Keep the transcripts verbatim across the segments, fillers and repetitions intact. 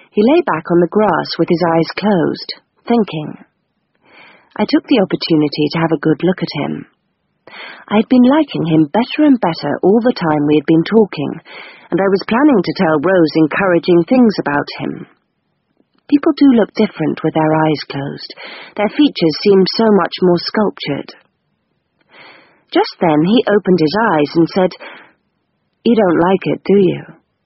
He lay back on the grass with his eyes closed, thinking. I took the opportunity to have a good look at him. I had been liking him better and better all the time we had been talking, and I was planning to tell Rose encouraging things about him. People do look different with their eyes closed. Their features seem so much more sculptured. Just then he opened his eyes and said, "You don't like it, do you?"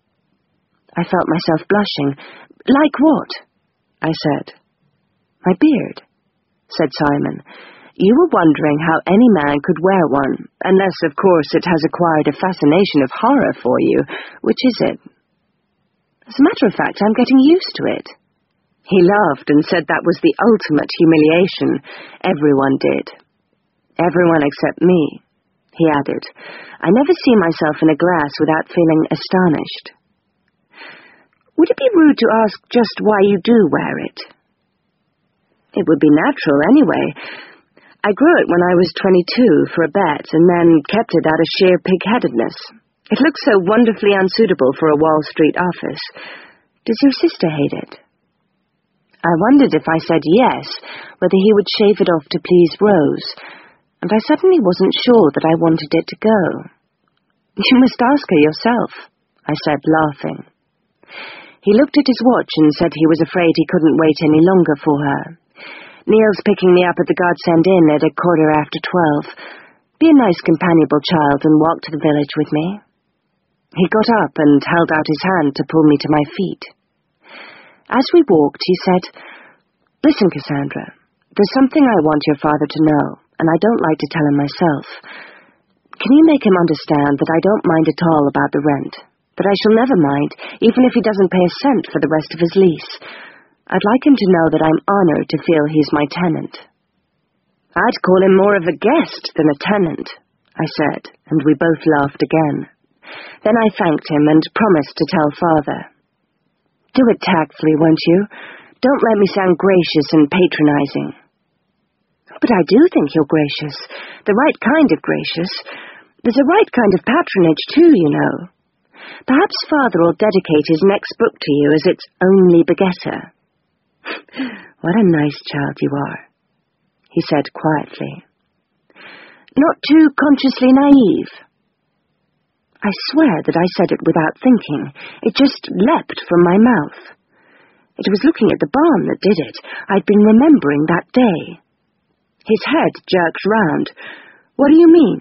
I felt myself blushing. "Like what?" I said. "My beard," said Simon. "You were wondering how any man could wear one, unless, of course, it has acquired a fascination of horror for you. Which is it?" "As a matter of fact, I'm getting used to it." He laughed and said that was the ultimate humiliation. Everyone did. "Everyone except me," he added. "I never see myself in a glass without feeling astonished." "Would it be rude to ask just why you do wear it?" "It would be natural, anyway. I grew it when I was twenty-two for a bet, and then kept it out of sheer pig-headedness. It looks so wonderfully unsuitable for a Wall Street office. Does your sister hate it?" I wondered if I said yes, whether he would shave it off to please Rose, and I suddenly wasn't sure that I wanted it to go. "You must ask her yourself," I said, laughing. He looked at his watch and said he was afraid he couldn't wait any longer for her. "Neil's picking me up at the Godsend Inn at a quarter after twelve. Be a nice companionable child and walk to the village with me." He got up and held out his hand to pull me to my feet. As we walked, he said, "Listen, Cassandra, there's something I want your father to know, and I don't like to tell him myself. Can you make him understand that I don't mind at all about the rent, that I shall never mind, even if he doesn't pay a cent for the rest of his lease? I'd like him to know that I'm honored to feel he's my tenant." "I'd call him more of a guest than a tenant," I said, and we both laughed again. Then I thanked him and promised to tell father. "Do it tactfully, won't you? Don't let me sound gracious and patronizing." "But I do think you're gracious. The right kind of gracious. There's a right kind of patronage, too, you know. Perhaps father will dedicate his next book to you as its only begetter." "What a nice child you are," he said quietly. "Not too consciously naive." I swear that I said it without thinking. It just leapt from my mouth. It was looking at the barn that did it. I'd been remembering that day. His head jerked round. "What do you mean?"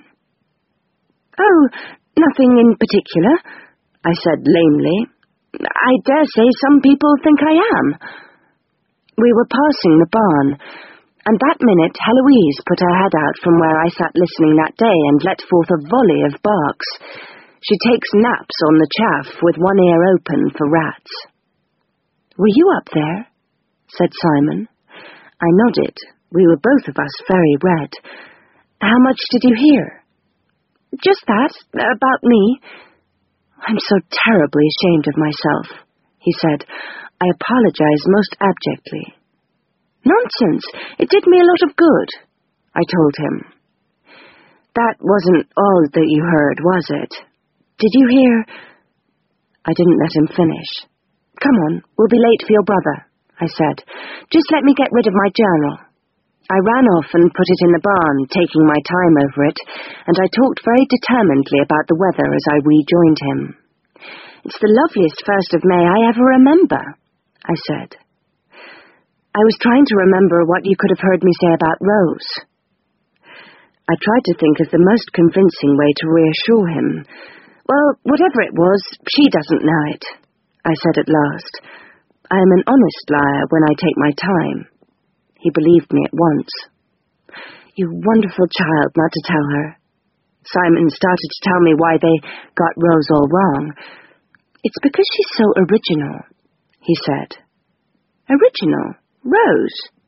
"Oh, nothing in particular," I said lamely. "I dare say some people think I am." We were passing the barn, and that minute Heloise put her head out from where I sat listening that day and let forth a volley of barks. She takes naps on the chaff with one ear open for rats. "Were you up there?" said Simon. I nodded. We were both of us very red. "How much did you hear?" "Just that, about me." "I'm so terribly ashamed of myself," he said. I apologized most abjectly. "Nonsense! It did me a lot of good," I told him. "That wasn't all that you heard, was it? Did you hear—" I didn't let him finish. "Come on, we'll be late for your brother," I said. "Just let me get rid of my journal." I ran off and put it in the barn, taking my time over it, and I talked very determinedly about the weather as I rejoined him. "It's the loveliest first of May I ever remember," I said. "I was trying to remember what you could have heard me say about Rose." I tried to think of the most convincing way to reassure him. "Well, whatever it was, she doesn't know it," I said at last. "I am an honest liar when I take my time." He believed me at once. "You wonderful child not to tell her." Simon started to tell me why they got Rose all wrong. "It's because she's so original," he said. "Original? Rose?"